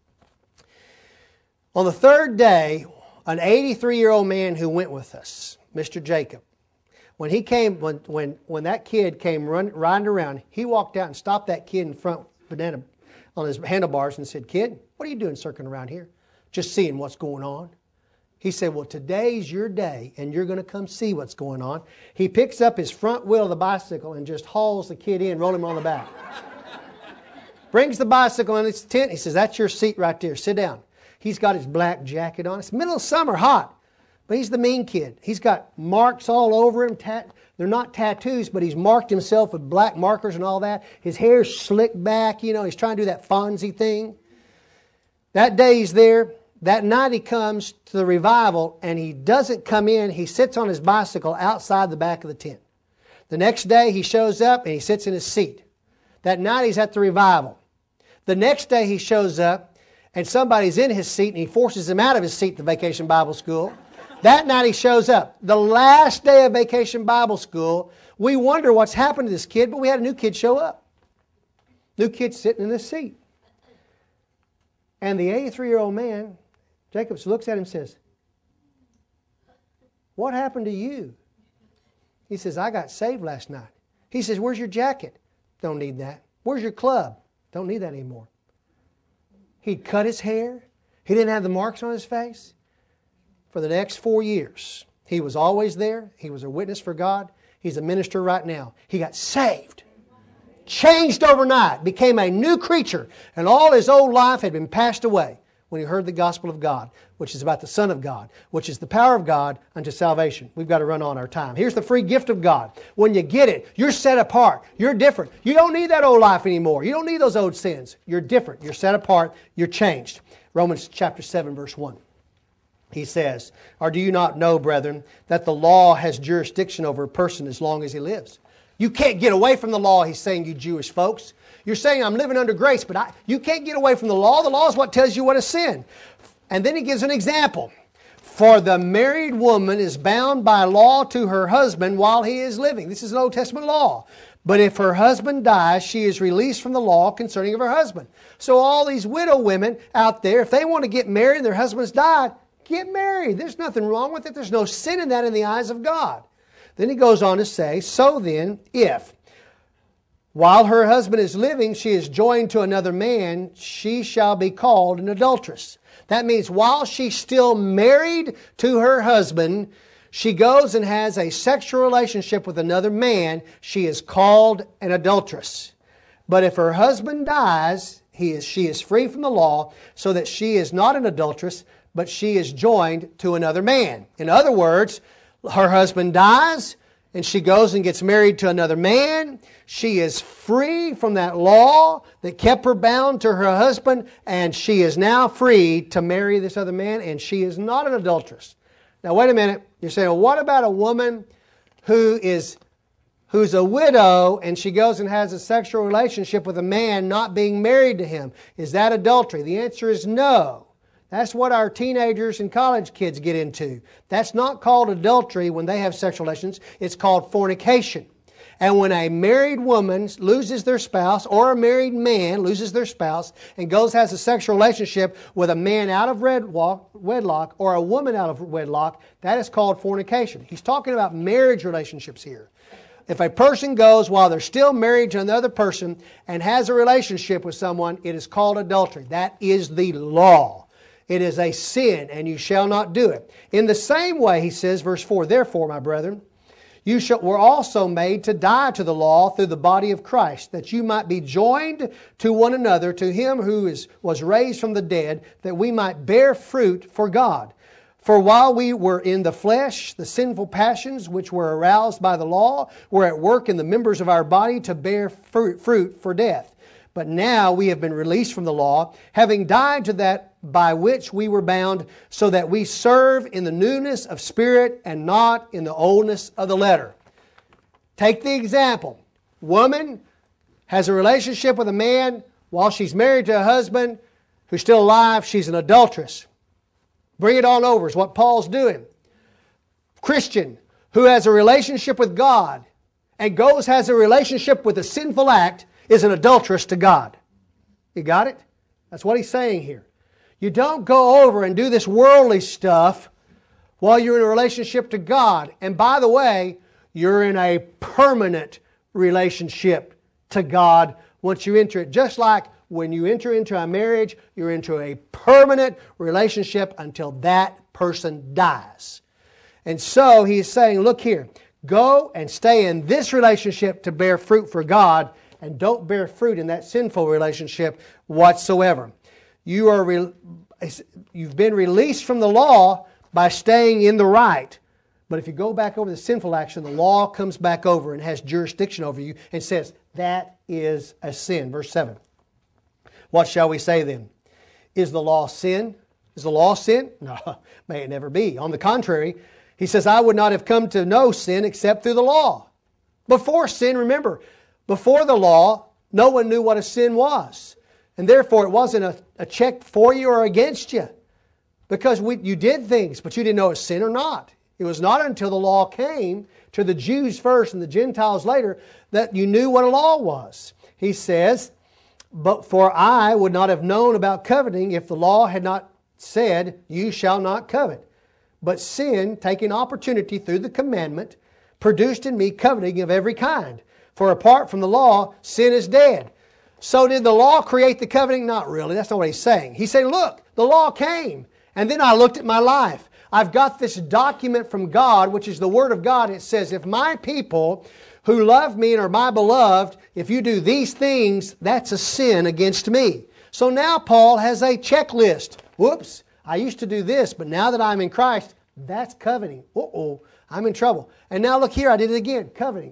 On the third day, an 83-year-old man who went with us, Mr. Jacob, when he came, when that kid came riding around, he walked out and stopped that kid in front banana on his handlebars and said, "Kid, what are you doing circling around here? Just seeing what's going on." He said, "Well, today's your day, and you're going to come see what's going on." He picks up his front wheel of the bicycle and just hauls the kid in, rolling him on the back. Brings the bicycle in his tent. He says, "That's your seat right there. Sit down." He's got his black jacket on. It's middle of summer, hot. But he's the mean kid. He's got marks all over him. They're not tattoos, but he's marked himself with black markers and all that. His hair's slicked back. He's trying to do that Fonzie thing. That day he's there. That night he comes to the revival, and he doesn't come in. He sits on his bicycle outside the back of the tent. The next day he shows up, and he sits in his seat. That night he's at the revival. The next day he shows up, and somebody's in his seat, and he forces him out of his seat at the Vacation Bible School. That night he shows up. The last day of Vacation Bible School, we wonder what's happened to this kid, but we had a new kid show up. New kid sitting in this seat. And the 83-year-old man, Jacobs, looks at him and says, "What happened to you?" He says, "I got saved last night." He says, "Where's your jacket?" "Don't need that." "Where's your club?" "Don't need that anymore." He'd cut his hair. He didn't have the marks on his face. For the next 4 years, he was always there. He was a witness for God. He's a minister right now. He got saved. Changed overnight. Became a new creature. And all his old life had been passed away when he heard the gospel of God, which is about the Son of God, which is the power of God unto salvation. We've got to run on our time. Here's the free gift of God. When you get it, you're set apart. You're different. You don't need that old life anymore. You don't need those old sins. You're different. You're set apart. You're changed. Romans chapter 7, verse 1. He says, "Or do you not know, brethren, that the law has jurisdiction over a person as long as he lives?" You can't get away from the law, he's saying, you Jewish folks. You're saying, "I'm living under grace," but you can't get away from the law. The law is what tells you what is sin. And then he gives an example. "For the married woman is bound by law to her husband while he is living." This is an Old Testament law. "But if her husband dies, she is released from the law concerning of her husband." So all these widow women out there, if they want to get married and their husbands died, get married. There's nothing wrong with it. There's no sin in that in the eyes of God. Then he goes on to say, "So then, if while her husband is living, she is joined to another man, she shall be called an adulteress." That means while she's still married to her husband, she goes and has a sexual relationship with another man, she is called an adulteress. But if her husband dies, she is free from the law, so that she is not an adulteress, but she is joined to another man. In other words, her husband dies, and she goes and gets married to another man. She is free from that law that kept her bound to her husband, and she is now free to marry this other man, and she is not an adulteress. Now, wait a minute. You're saying, well, what about a woman who's a widow, and she goes and has a sexual relationship with a man not being married to him? Is that adultery? The answer is no. That's what our teenagers and college kids get into. That's not called adultery when they have sexual relations. It's called fornication. And when a married woman loses their spouse, or a married man loses their spouse and has a sexual relationship with a man out of wedlock or a woman out of wedlock, that is called fornication. He's talking about marriage relationships here. If a person goes while they're still married to another person and has a relationship with someone, it is called adultery. That is the law. It is a sin, and you shall not do it. In the same way, he says, verse 4, "Therefore, my brethren, You were also made to die to the law through the body of Christ, that you might be joined to one another, to Him who was raised from the dead, that we might bear fruit for God. For while we were in the flesh, the sinful passions which were aroused by the law were at work in the members of our body to bear fruit for death. But now we have been released from the law, having died to that by which we were bound, so that we serve in the newness of spirit and not in the oldness of the letter. Take the example. Woman has a relationship with a man while she's married to a husband who's still alive. She's an adulteress. Bring it on over is what Paul's doing. Christian who has a relationship with God and has a relationship with a sinful act is an adulteress to God. You got it? That's what he's saying here. You don't go over and do this worldly stuff while you're in a relationship to God. And by the way, you're in a permanent relationship to God once you enter it. Just like when you enter into a marriage, you're into a permanent relationship until that person dies. And so he's saying, look here, go and stay in this relationship to bear fruit for God, and don't bear fruit in that sinful relationship whatsoever. You've been released from the law by staying in the right. But if you go back over the sinful action, the law comes back over and has jurisdiction over you and says, that is a sin. Verse 7. What shall we say then? Is the law sin? Is the law sin? No, may it never be. On the contrary, he says, I would not have come to know sin except through the law. Before sin, remember, before the law, no one knew what a sin was. And therefore, it wasn't a check for you or against you. Because you did things, but you didn't know it was sin or not. It was not until the law came to the Jews first and the Gentiles later that you knew what a law was. He says, but for I would not have known about coveting if the law had not said, you shall not covet. But sin, taking opportunity through the commandment, produced in me coveting of every kind. For apart from the law, sin is dead. So did the law create the coveting? Not really. That's not what he's saying. He's saying, look, the law came. And then I looked at my life. I've got this document from God, which is the Word of God. It says, if my people who love me and are my beloved, if you do these things, that's a sin against me. So now Paul has a checklist. Whoops, I used to do this, but now that I'm in Christ, that's coveting. Uh-oh, I'm in trouble. And now look here, I did it again, coveting.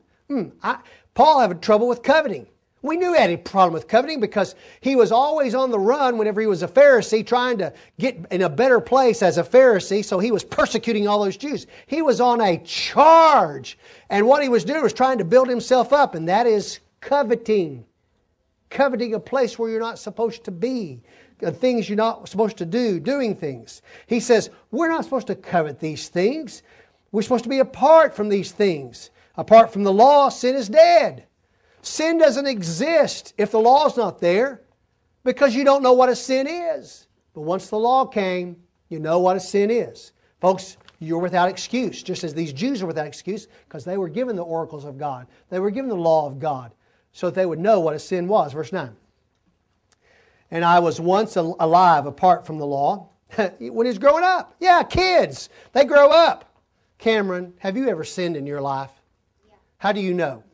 Paul had trouble with coveting. We knew he had a problem with coveting because he was always on the run whenever he was a Pharisee, trying to get in a better place as a Pharisee, so he was persecuting all those Jews. He was on a charge, and what he was doing was trying to build himself up, and that is coveting. Coveting a place where you're not supposed to be, things you're not supposed to do, doing things. He says, we're not supposed to covet these things. We're supposed to be apart from these things. Apart from the law, sin is dead. Sin doesn't exist if the law's not there, because you don't know what a sin is. But once the law came, you know what a sin is. Folks, you're without excuse, just as these Jews are without excuse, because they were given the oracles of God. They were given the law of God, so that they would know what a sin was. Verse 9. And I was once alive apart from the law. When he was growing up. Yeah, kids, they grow up. Cameron, have you ever sinned in your life? Yeah. How do you know?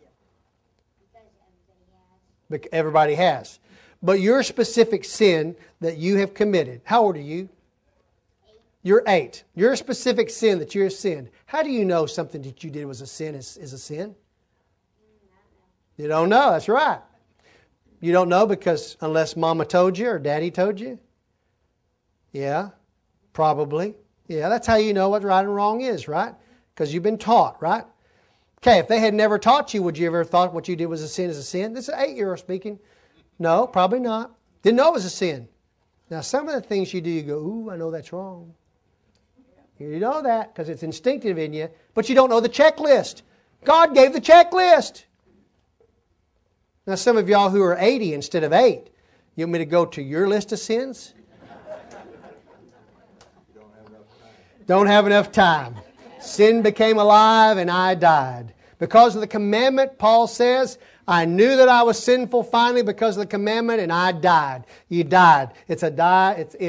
Because everybody has. But your specific sin that you have committed, how old are you? 8. You're 8. Your specific sin that you have sinned. How do you know something that you did was a sin is a sin? You don't know, that's right. You don't know because unless Mama told you or Daddy told you? Yeah, probably. Yeah, that's how you know what right and wrong is, right? Because you've been taught, right? Okay, if they had never taught you, would you ever have thought what you did was a sin is a sin? This is an 8-year-old speaking. No, probably not. Didn't know it was a sin. Now, some of the things you do, you go, ooh, I know that's wrong. You know that because it's instinctive in you, but you don't know the checklist. God gave the checklist. Now, some of y'all who are 80 instead of 8, you want me to go to your list of sins? Don't have enough time. Sin became alive and I died. Because of the commandment, Paul says, I knew that I was sinful finally because of the commandment and I died. You died. It's a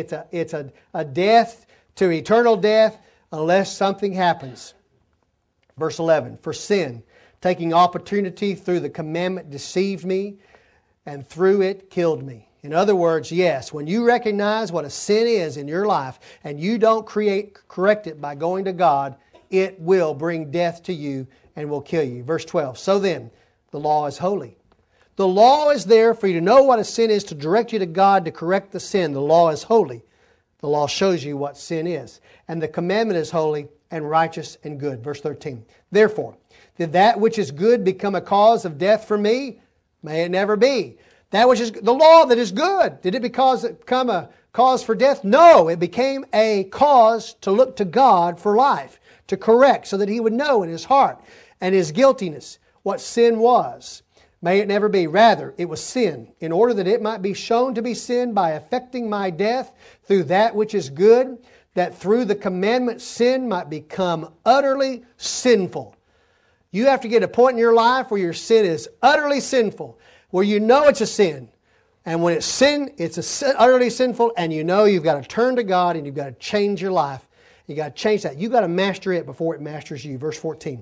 death to eternal death unless something happens. Verse 11, for sin, taking opportunity through the commandment, deceived me, and through it killed me. In other words, yes, when you recognize what a sin is in your life and you don't correct it by going to God, it will bring death to you and will kill you. Verse 12, so then, the law is holy. The law is there for you to know what a sin is, to direct you to God to correct the sin. The law is holy. The law shows you what sin is. And the commandment is holy and righteous and good. Verse 13, therefore, did that which is good become a cause of death for me? May it never be. That which is the law that is good, did it become a cause for death? No, it became a cause to look to God for life, to correct, so that He would know in His heart and His guiltiness what sin was. May it never be. Rather, it was sin, in order that it might be shown to be sin by effecting my death through that which is good, that through the commandment sin might become utterly sinful. You have to get a point in your life where your sin is utterly sinful, where you know it's a sin. And when it's sin, it's utterly sinful, and you know you've got to turn to God and you've got to change your life. You've got to change that. You've got to master it before it masters you. Verse 14.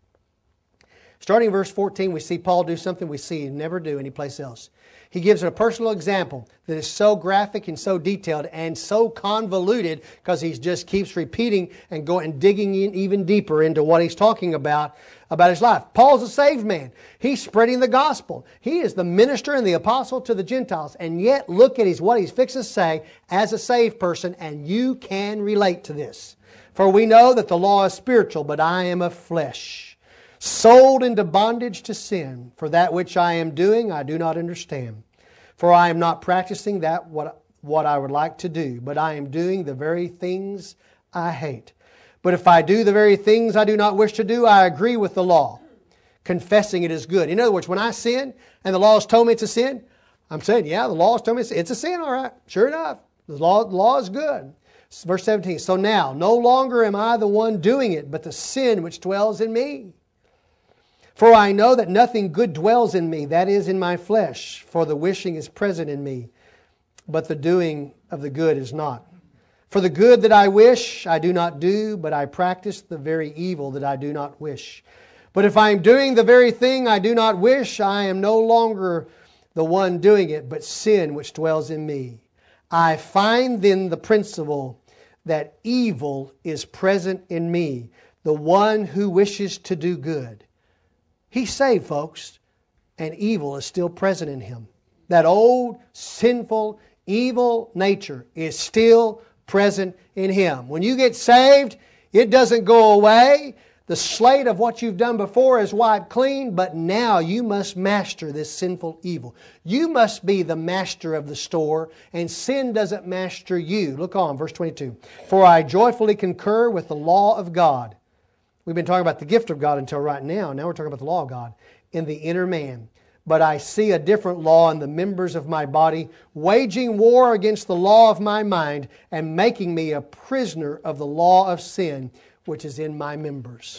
Starting in verse 14, we see Paul do something we see him never do anyplace else. He gives a personal example that is so graphic and so detailed and so convoluted because he just keeps repeating and going and digging in even deeper into what he's talking about his life. Paul's a saved man. He's spreading the gospel. He is the minister and the apostle to the Gentiles. And yet, look at what he's fixing to say as a saved person, and you can relate to this. For we know that the law is spiritual, but I am of flesh, sold into bondage to sin. For that which I am doing, I do not understand. For I am not practicing what I would like to do, but I am doing the very things I hate. But if I do the very things I do not wish to do, I agree with the law, confessing it is good. In other words, when I sin and the law has told me it's a sin, I'm saying, yeah, the law has told me it's a sin, all right. Sure enough, the law is good. Verse 17, so now no longer am I the one doing it, but the sin which dwells in me. For I know that nothing good dwells in me, that is, in my flesh. For the wishing is present in me, but the doing of the good is not. For the good that I wish, I do not do, but I practice the very evil that I do not wish. But if I am doing the very thing I do not wish, I am no longer the one doing it, but sin which dwells in me. I find then the principle that evil is present in me, the one who wishes to do good. He's saved, folks, and evil is still present in him. That old, sinful, evil nature is still present in him. When you get saved, it doesn't go away. The slate of what you've done before is wiped clean, but now you must master this sinful evil. You must be the master of the store, and sin doesn't master you. Look on, verse 22. For I joyfully concur with the law of God. We've been talking about the gift of God until right now. Now we're talking about the law of God in the inner man. But I see a different law in the members of my body, waging war against the law of my mind and making me a prisoner of the law of sin, which is in my members.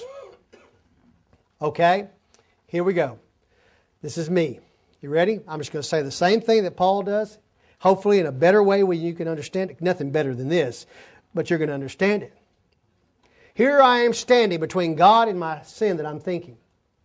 Okay, here we go. This is me. You ready? I'm just going to say the same thing that Paul does, hopefully in a better way where you can understand it. Nothing better than this, but you're going to understand it. Here I am standing between God and my sin that I'm thinking.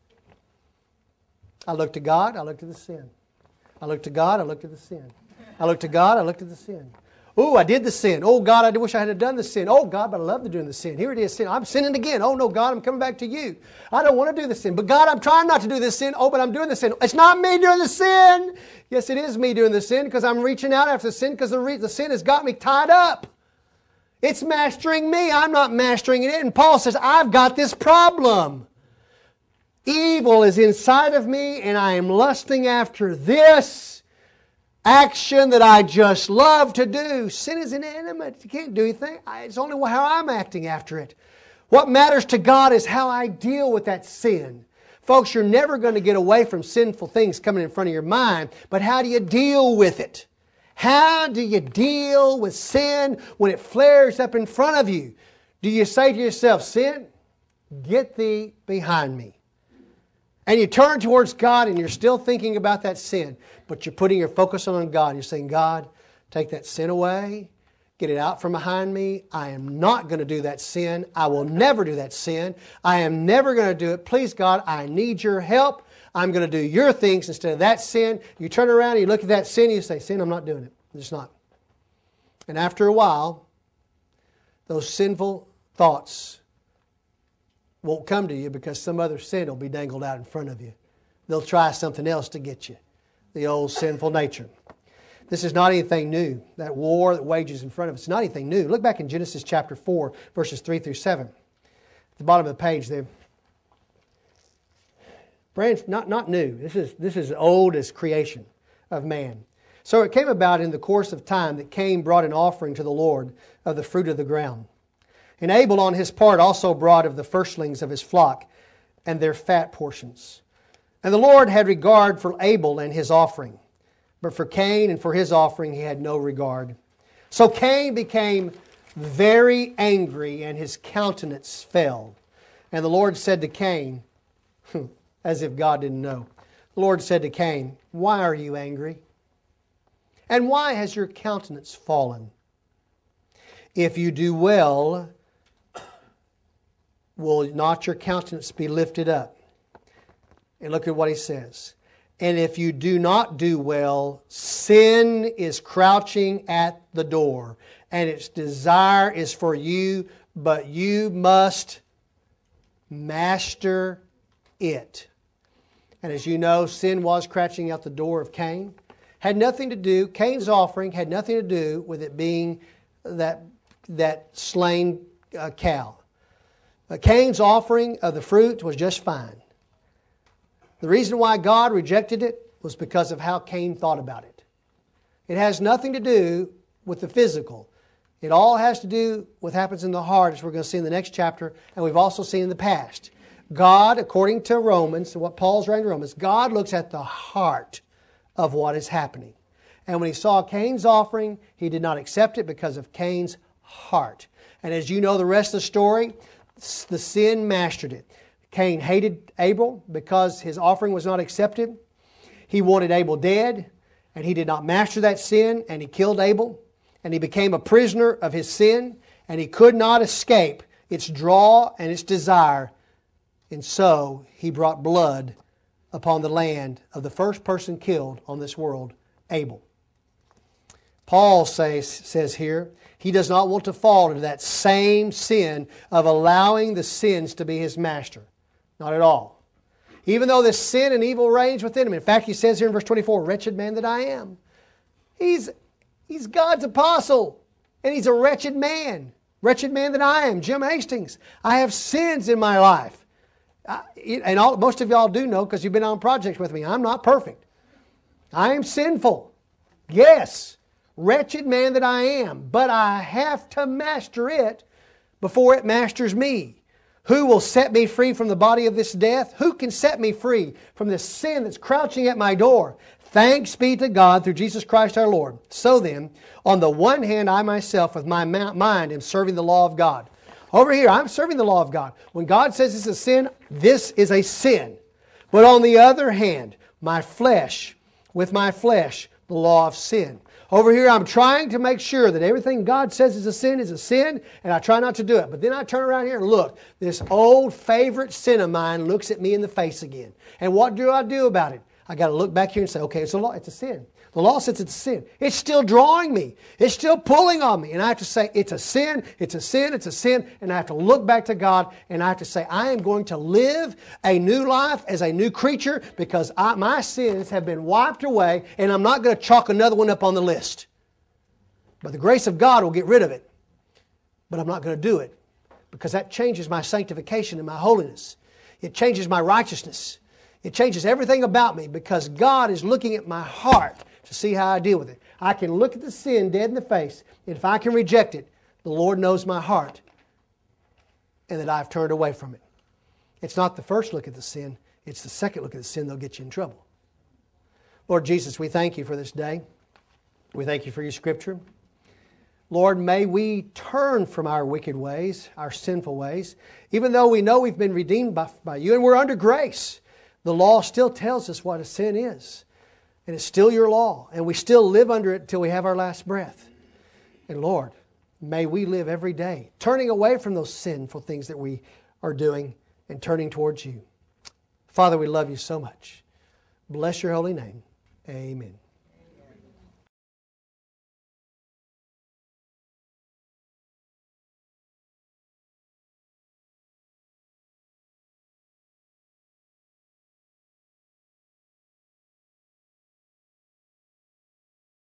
I look to God, I look to the sin. I look to God, I look to the sin. I look to God, I look to the sin. Oh, I did the sin. Oh, God, I wish I had done the sin. Oh, God, but I love to do the sin. Here it is, sin. I'm sinning again. Oh, no, God, I'm coming back to you. I don't want to do the sin. But God, I'm trying not to do this sin. Oh, but I'm doing the sin. It's not me doing the sin. Yes, it is me doing the sin because I'm reaching out after the sin because the sin has got me tied up. It's mastering me. I'm not mastering it. And Paul says, I've got this problem. Evil is inside of me, and I am lusting after this action that I just love to do. Sin is inanimate. You can't do anything. It's only how I'm acting after it. What matters to God is how I deal with that sin. Folks, you're never going to get away from sinful things coming in front of your mind, but how do you deal with it? How do you deal with sin when it flares up in front of you? Do you say to yourself, sin, get thee behind me? And you turn towards God and you're still thinking about that sin, but you're putting your focus on God. You're saying, God, take that sin away. Get it out from behind me. I am not going to do that sin. I will never do that sin. I am never going to do it. Please, God, I need your help. I'm going to do your things instead of that sin. You turn around and you look at that sin and you say, sin, I'm not doing it. I'm just not. And after a while, those sinful thoughts won't come to you because some other sin will be dangled out in front of you. They'll try something else to get you. The old sinful nature. This is not anything new. That war that wages in front of us is not anything new. Look back in Genesis chapter 4, verses 3 through 7. At the bottom of the page there. Friends, not new. This is old as creation of man. So it came about in the course of time that Cain brought an offering to the Lord of the fruit of the ground. And Abel on his part also brought of the firstlings of his flock and their fat portions. And the Lord had regard for Abel and his offering. But for Cain and for his offering he had no regard. So Cain became very angry and his countenance fell. And the Lord said to Cain, as if God didn't know, the Lord said to Cain, why are you angry? And why has your countenance fallen? If you do well, will not your countenance be lifted up? And look at what he says. And if you do not do well, sin is crouching at the door, and its desire is for you, but you must master it. And as you know, sin was crouching out the door of Cain. Had nothing to do, Cain's offering had nothing to do with it being that slain cow. Cain's offering of the fruit was just fine. The reason why God rejected it was because of how Cain thought about it. It has nothing to do with the physical. It all has to do with what happens in the heart, as we're going to see in the next chapter, and we've also seen in the past. God, according to Romans, what Paul's writing to Romans, God looks at the heart of what is happening. And when he saw Cain's offering, he did not accept it because of Cain's heart. And as you know the rest of the story, the sin mastered it. Cain hated Abel because his offering was not accepted. He wanted Abel dead, and he did not master that sin, and he killed Abel. And he became a prisoner of his sin, and he could not escape its draw and its desire. And so he brought blood upon the land of the first person killed on this world, Abel. Paul says here, he does not want to fall into that same sin of allowing the sins to be his master. Not at all. Even though this sin and evil reigns within him. In fact, he says here in verse 24, wretched man that I am. He's God's apostle. And he's a wretched man. Wretched man that I am. Jim Hastings. I have sins in my life. Most of y'all do know because you've been on projects with me. I'm not perfect. I am sinful. Yes. Wretched man that I am. But I have to master it before it masters me. Who will set me free from the body of this death? Who can set me free from this sin that's crouching at my door? Thanks be to God through Jesus Christ our Lord. So then, on the one hand, I myself with my mind am serving the law of God. Over here, I'm serving the law of God. When God says it's a sin, this is a sin. But on the other hand, my flesh, with my flesh, the law of sin. Over here, I'm trying to make sure that everything God says is a sin, and I try not to do it. But then I turn around here and look. This old favorite sin of mine looks at me in the face again. And what do I do about it? I got to look back here and say, okay, it's a law, it's a sin. The law says it's a sin. It's still drawing me. It's still pulling on me. And I have to say, it's a sin, it's a sin, it's a sin. And I have to look back to God and I have to say, I am going to live a new life as a new creature because my sins have been wiped away and I'm not going to chalk another one up on the list. But the grace of God will get rid of it. But I'm not going to do it because that changes my sanctification and my holiness. It changes my righteousness. It changes everything about me because God is looking at my heart to see how I deal with it. I can look at the sin dead in the face, and if I can reject it, the Lord knows my heart and that I've turned away from it. It's not the first look at the sin, it's the second look at the sin that'll get you in trouble. Lord Jesus, we thank you for this day. We thank you for your scripture. Lord, may we turn from our wicked ways, our sinful ways, even though we know we've been redeemed by you and we're under grace. The law still tells us what a sin is. And it's still your law. And we still live under it until we have our last breath. And Lord, May we live every day turning away from those sinful things that we are doing and turning towards You. Father, we love You so much. Bless Your holy name. Amen.